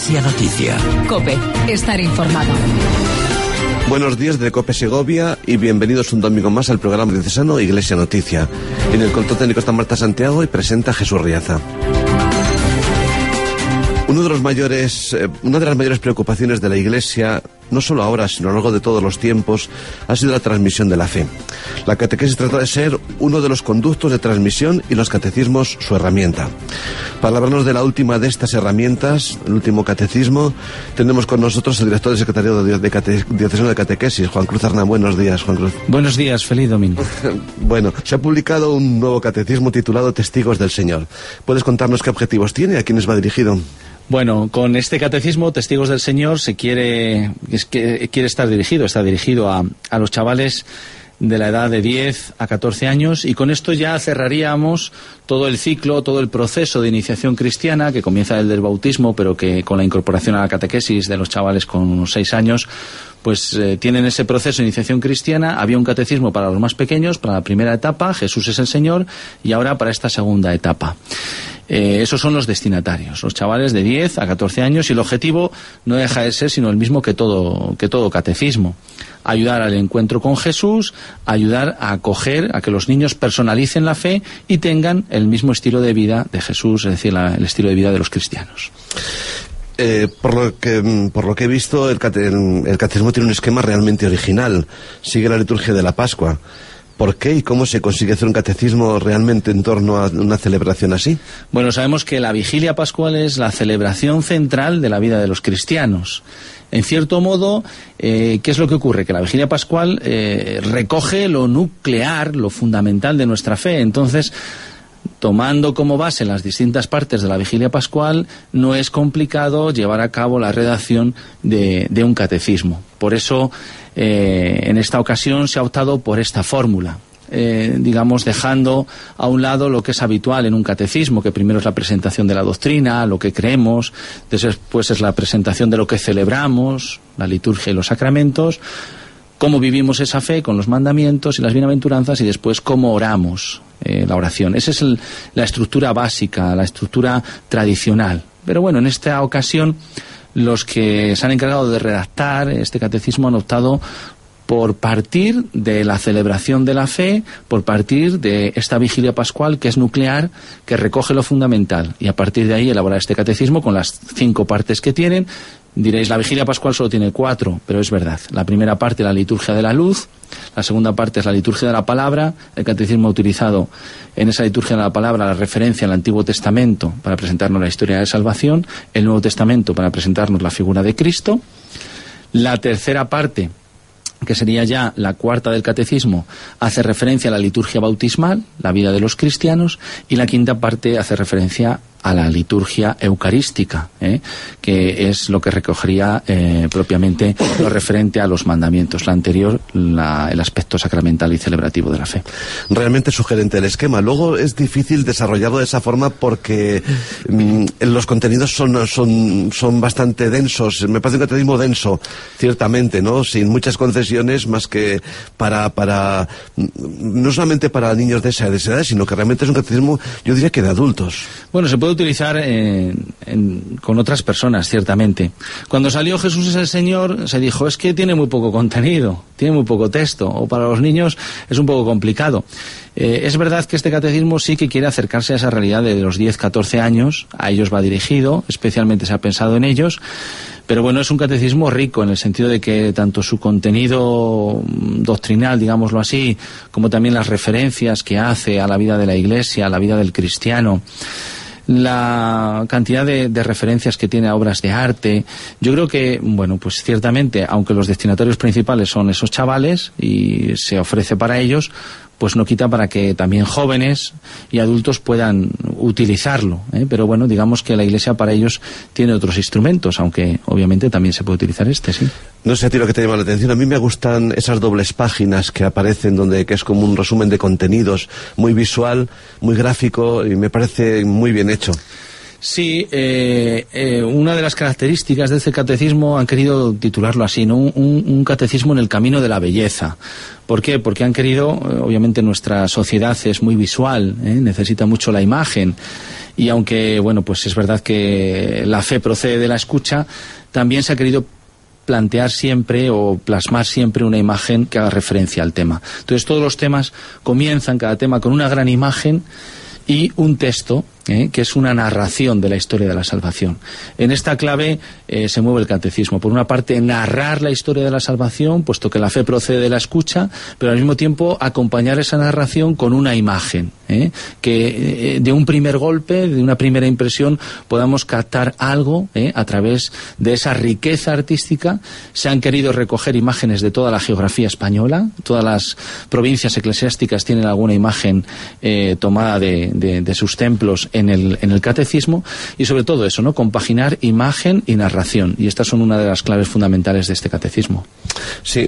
Iglesia Noticia. COPE, estar informado. Buenos días de COPE Segovia y bienvenidos un domingo más al programa diocesano Iglesia Noticia. En el control técnico está Marta Santiago y presenta Jesús Riaza. Una de las mayores preocupaciones de la Iglesia, no solo ahora, sino a lo largo de todos los tiempos, ha sido la transmisión de la fe. La catequesis trata de ser uno de los conductos de transmisión y los catecismos su herramienta. Para hablarnos de la última de estas herramientas, el último catecismo, tenemos con nosotros el director del Secretariado Diocesano de Catequesis, Juan Cruz Arnán. Buenos días, Juan Cruz. Buenos días, feliz domingo. Bueno, se ha publicado un nuevo catecismo titulado Testigos del Señor. ¿Puedes contarnos qué objetivos tiene, a quiénes va dirigido? Bueno, con este catecismo, Testigos del Señor, está dirigido a los chavales de la edad de 10 a 14 años, y con esto ya cerraríamos todo el ciclo, todo el proceso de iniciación cristiana que comienza desde el bautismo, pero que con la incorporación a la catequesis de los chavales con unos 6 años, pues tienen ese proceso de iniciación cristiana. Había un catecismo para los más pequeños, para la primera etapa, Jesús es el Señor, y ahora para esta segunda etapa. Esos son los destinatarios, los chavales de 10 a 14 años, y el objetivo no deja de ser sino el mismo que todo catecismo: ayudar al encuentro con Jesús, ayudar a acoger, a que los niños personalicen la fe y tengan el mismo estilo de vida de Jesús, es decir, el estilo de vida de los cristianos. Por lo que he visto, el catecismo tiene un esquema realmente original. Sigue la liturgia de la Pascua. ¿Por qué y cómo se consigue hacer un catecismo realmente en torno a una celebración así? Bueno, sabemos que la vigilia pascual es la celebración central de la vida de los cristianos. En cierto modo, ¿qué es lo que ocurre? Que la vigilia pascual recoge lo nuclear, lo fundamental de nuestra fe. Entonces, tomando como base las distintas partes de la vigilia pascual, no es complicado llevar a cabo la redacción de un catecismo. Por eso, en esta ocasión se ha optado por esta fórmula, dejando a un lado lo que es habitual en un catecismo, que primero es la presentación de la doctrina, lo que creemos, después es la presentación de lo que celebramos, la liturgia y los sacramentos, cómo vivimos esa fe con los mandamientos y las bienaventuranzas, y después cómo oramos, la oración. Esa es la estructura básica, la estructura tradicional. Pero bueno, en esta ocasión los que se han encargado de redactar este catecismo han optado por partir de la celebración de la fe, por partir de esta vigilia pascual que es nuclear, que recoge lo fundamental, y a partir de ahí elaborar este catecismo con las 5 partes que tienen. Diréis, la vigilia pascual solo tiene 4, pero es verdad. La primera parte, la liturgia de la luz; la segunda parte es la liturgia de la palabra. El catecismo ha utilizado en esa liturgia de la palabra la referencia al Antiguo Testamento para presentarnos la historia de salvación, el Nuevo Testamento para presentarnos la figura de Cristo. La tercera parte, que sería ya la cuarta del catecismo, hace referencia a la liturgia bautismal, la vida de los cristianos, y la quinta parte hace referencia a la liturgia eucarística, que es lo que recogería propiamente lo referente a los mandamientos. La anterior, el aspecto sacramental y celebrativo de la fe. Realmente sugerente el esquema. Luego es difícil desarrollarlo de esa forma porque los contenidos son bastante densos. Me parece un catecismo denso, ciertamente, ¿no? Sin muchas concesiones, más que para no solamente para niños de esa edad, sino que realmente es un catecismo, yo diría que de adultos. Bueno, se puede utilizar con otras personas, ciertamente. Cuando salió Jesús es el Señor, se dijo, es que tiene muy poco contenido, tiene muy poco texto, o para los niños es un poco complicado. Es verdad que este catecismo sí que quiere acercarse a esa realidad de los 10-14 años, a ellos va dirigido, especialmente se ha pensado en ellos, pero bueno, es un catecismo rico en el sentido de que tanto su contenido doctrinal, digámoslo así, como también las referencias que hace a la vida de la Iglesia, a la vida del cristiano, la cantidad de referencias que tiene a obras de arte. Yo creo que, bueno, pues ciertamente, aunque los destinatarios principales son esos chavales y se ofrece para ellos, pues no quita para que también jóvenes y adultos puedan utilizarlo, pero bueno, digamos que la Iglesia para ellos tiene otros instrumentos, aunque obviamente también se puede utilizar sí. No sé a ti lo que te llama la atención. A mí me gustan esas dobles páginas que aparecen, que es como un resumen de contenidos, muy visual, muy gráfico, y me parece muy bien hecho. Sí, una de las características de este catecismo han querido titularlo así, ¿no? Un catecismo en el camino de la belleza. ¿Por qué? Porque han querido, obviamente nuestra sociedad es muy visual, necesita mucho la imagen, y aunque, bueno, pues es verdad que la fe procede de la escucha, también se ha querido plantear siempre o plasmar siempre una imagen que haga referencia al tema. Entonces todos los temas comienzan, cada tema, con una gran imagen y un texto, que es una narración de la historia de la salvación. En esta clave se mueve el catecismo. Por una parte, narrar la historia de la salvación, puesto que la fe procede de la escucha, pero al mismo tiempo acompañar esa narración con una imagen, que de un primer golpe, de una primera impresión, podamos captar algo a través de esa riqueza artística. Se han querido recoger imágenes de toda la geografía española, todas las provincias eclesiásticas tienen alguna imagen tomada de sus templos en el catecismo, y sobre todo eso, ¿no? Compaginar imagen y narración, y estas son una de las claves fundamentales de este catecismo. Sí,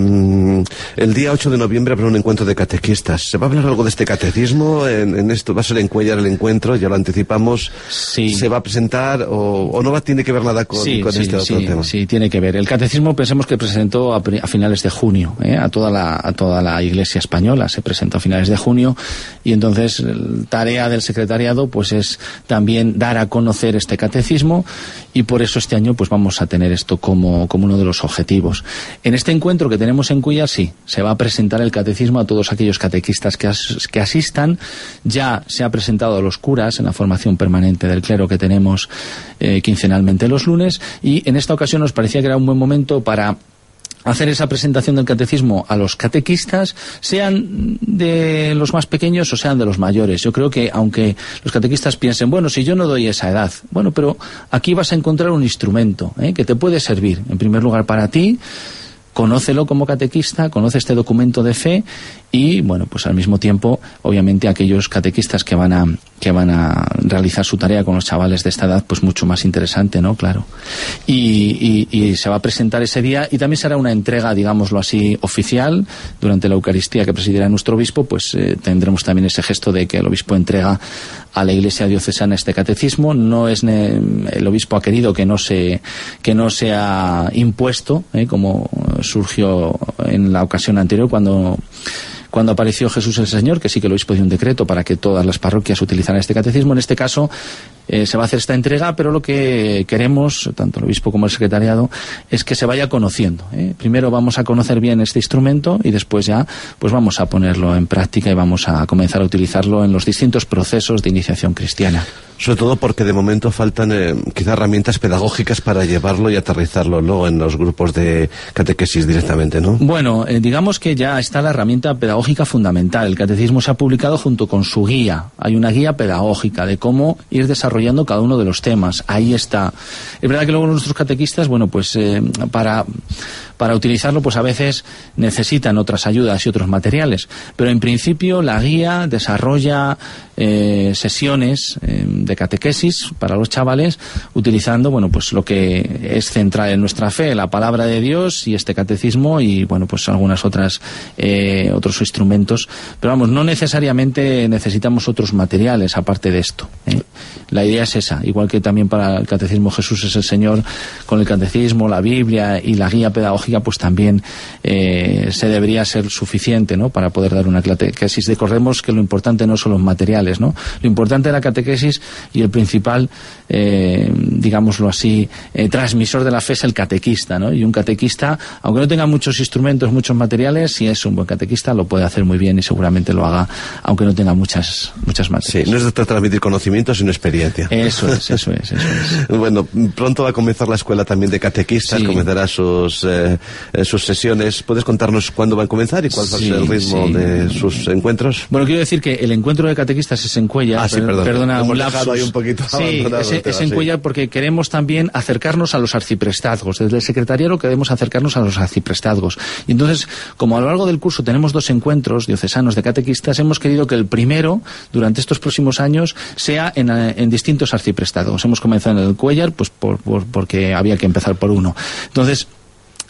el día 8 de noviembre habrá un encuentro de catequistas. ¿Se va a hablar algo de este catecismo? En esto va a ser en Cuéllar el encuentro, ya lo anticipamos. Sí. ¿Se va a presentar o no tiene que ver nada con este otro tema? Sí, tiene que ver. El catecismo, pensemos que presentó a finales de junio, a toda la Iglesia española, se presentó a finales de junio, y entonces tarea del secretariado pues es también dar a conocer este catecismo, y por eso este año pues vamos a tener esto como uno de los objetivos. En este encuentro que tenemos en Cuéllar, sí, se va a presentar el catecismo a todos aquellos catequistas que asistan. Ya se ha presentado a los curas en la formación permanente del clero que tenemos quincenalmente los lunes, y en esta ocasión nos parecía que era un buen momento para hacer esa presentación del catecismo a los catequistas, sean de los más pequeños o sean de los mayores. Yo creo que aunque los catequistas piensen, bueno, si yo no doy esa edad, bueno, pero aquí vas a encontrar un instrumento que te puede servir, en primer lugar para ti. Conócelo como catequista, conoce este documento de fe, y bueno, pues al mismo tiempo, obviamente, aquellos catequistas que van a realizar su tarea con los chavales de esta edad, pues mucho más interesante, ¿no? Claro. Y se va a presentar ese día, y también será una entrega, digámoslo así, oficial. Durante la Eucaristía que presidirá nuestro obispo, pues tendremos también ese gesto de que el obispo entrega a la Iglesia diocesana este catecismo. No es el obispo ha querido que no sea impuesto, como surgió en la ocasión anterior cuando apareció Jesús el Señor, que sí que el obispo dio un decreto para que todas las parroquias utilizaran este catecismo. En este caso se va a hacer esta entrega, pero lo que queremos, tanto el obispo como el secretariado, es que se vaya conociendo. Primero vamos a conocer bien este instrumento, y después ya pues vamos a ponerlo en práctica y vamos a comenzar a utilizarlo en los distintos procesos de iniciación cristiana. Sobre todo porque de momento faltan quizá herramientas pedagógicas para llevarlo y aterrizarlo luego en los grupos de catequesis directamente, ¿no? Bueno, digamos que ya está la herramienta pedagógica fundamental. El catecismo se ha publicado junto con su guía. Hay una guía pedagógica de cómo ir desarrollando cada uno de los temas. Ahí está. Es verdad que luego nuestros catequistas, bueno, pues para utilizarlo, pues a veces necesitan otras ayudas y otros materiales. Pero en principio la guía desarrolla sesiones de catequesis para los chavales, utilizando, bueno, pues lo que es central en nuestra fe, la palabra de Dios y este catecismo, y bueno, pues algunas otros instrumentos. Pero vamos, no necesariamente necesitamos otros materiales aparte de esto. La idea es esa, igual que también para el catecismo Jesús es el Señor, con el catecismo, la Biblia y la guía pedagógica, pues también se debería ser suficiente, ¿no?, para poder dar una catequesis. Recordemos que lo importante no son los materiales, ¿no? Lo importante de la catequesis y el principal, digámoslo así, transmisor de la fe es el catequista, ¿no? Y un catequista, aunque no tenga muchos instrumentos, muchos materiales, si es un buen catequista lo puede hacer muy bien, y seguramente lo haga aunque no tenga muchas materias. Sí, no es de transmitir conocimientos, sino experiencia. Eso es. Bueno, pronto va a comenzar la escuela también de catequistas, sí. Comenzará sus sesiones. ¿Puedes contarnos cuándo van a comenzar y cuál va a ser el ritmo de sus encuentros? Bueno, quiero decir que el encuentro de catequistas es en Cuéllar. Perdona, un lapsus. Ahí un poquito es en Cuéllar porque queremos también acercarnos a los arciprestazgos. Desde el secretariado queremos acercarnos a los arciprestazgos. Y entonces, como a lo largo del curso tenemos 2 encuentros diocesanos de catequistas, hemos querido que el primero, durante estos próximos años, sea en distintos arciprestazgos. Hemos comenzado en el Cuéllar, pues porque había que empezar por uno. Entonces,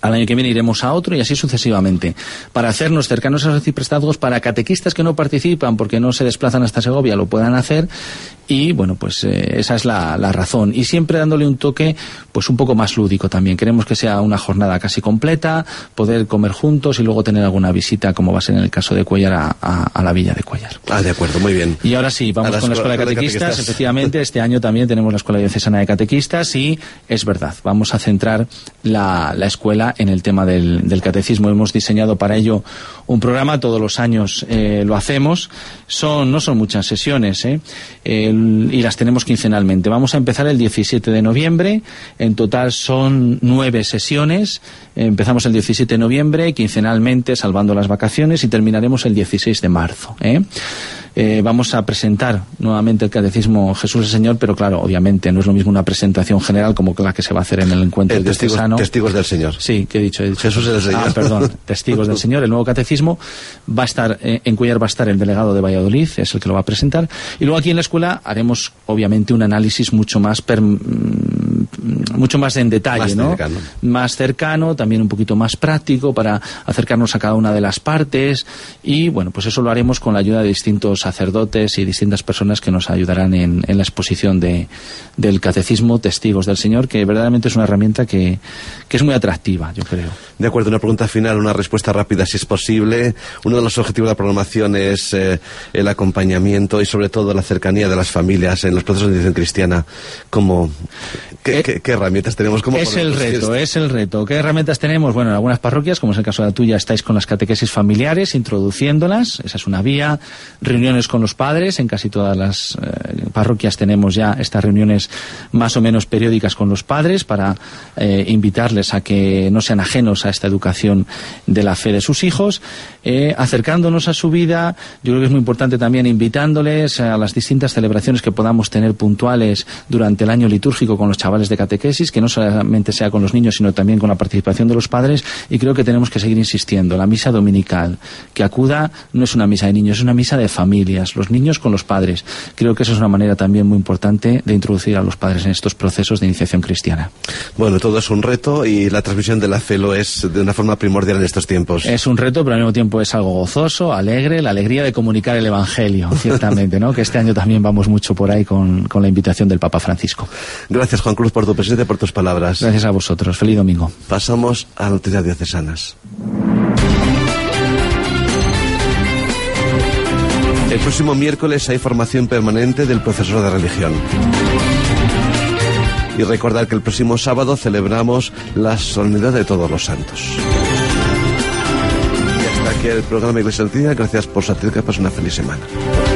Al año que viene iremos a otro y así sucesivamente, para hacernos cercanos a los arciprestazgos, para catequistas que no participan porque no se desplazan hasta Segovia lo puedan hacer. Y bueno, pues esa es la razón, y siempre dándole un toque pues un poco más lúdico también. Queremos que sea una jornada casi completa, poder comer juntos y luego tener alguna visita, como va a ser en el caso de Cuéllar, a la villa de Cuéllar. De acuerdo, muy bien. Y ahora sí, vamos con la Escuela de Catequistas. Efectivamente, este año también tenemos la Escuela Diocesana de Catequistas, y es verdad, vamos a centrar la escuela en el tema del catecismo. Hemos diseñado para ello un programa, todos los años lo hacemos, no son muchas sesiones, y las tenemos quincenalmente. Vamos a empezar el 17 de noviembre, en total son 9 sesiones, empezamos el 17 de noviembre, quincenalmente, salvando las vacaciones, y terminaremos el 16 de marzo. Vamos a presentar nuevamente el Catecismo Jesús el Señor, pero claro, obviamente no es lo mismo una presentación general como la que se va a hacer en el encuentro diocesano. Testigos del Señor. Sí, ¿qué he dicho? Jesús el Señor. Perdón, Testigos del Señor, el nuevo catecismo. Va a estar, en Cuéllar va a estar el delegado de Valladolid, es el que lo va a presentar. Y luego aquí en la escuela haremos, obviamente, un análisis mucho más en detalle, ¿no? Más cercano, también un poquito más práctico, para acercarnos a cada una de las partes. Y bueno, pues eso lo haremos con la ayuda de distintos sacerdotes y distintas personas que nos ayudarán en la exposición del catecismo Testigos del Señor, que verdaderamente es una herramienta que es muy atractiva, yo creo. De acuerdo, una pregunta final, una respuesta rápida si es posible. Uno de los objetivos de la programación es el acompañamiento y sobre todo la cercanía de las familias en los procesos de edición cristiana. ¿Qué herramientas tenemos? Es el reto. ¿Qué herramientas tenemos? Bueno, en algunas parroquias, como es el caso de la tuya, estáis con las catequesis familiares, introduciéndolas, esa es una vía. Reuniones con los padres, en casi todas las parroquias tenemos ya estas reuniones más o menos periódicas con los padres para invitarles a que no sean ajenos a esta educación de la fe de sus hijos, acercándonos a su vida. Yo creo que es muy importante también invitándoles a las distintas celebraciones que podamos tener puntuales durante el año litúrgico con los chavales de catequesis, que no solamente sea con los niños, sino también con la participación de los padres. Y creo que tenemos que seguir insistiendo. La misa dominical, que acuda, no es una misa de niños, es una misa de familias, los niños con los padres. Creo que esa es una manera también muy importante de introducir a los padres en estos procesos de iniciación cristiana. Bueno, todo es un reto, y la transmisión de la fe lo es de una forma primordial en estos tiempos. Es un reto, pero al mismo tiempo es algo gozoso, alegre, la alegría de comunicar el Evangelio, ciertamente, ¿no? Que este año también vamos mucho por ahí con la invitación del Papa Francisco. Gracias, Juan Cruz, por tu presencia y por tus palabras. Gracias a vosotros. Feliz domingo. Pasamos a noticias diocesanas. El próximo miércoles hay formación permanente del profesor de religión. Y recordar que el próximo sábado celebramos la solemnidad de Todos los Santos. Y hasta aquí el programa Iglesia Noticia. Gracias por su atención, que pasen una feliz semana.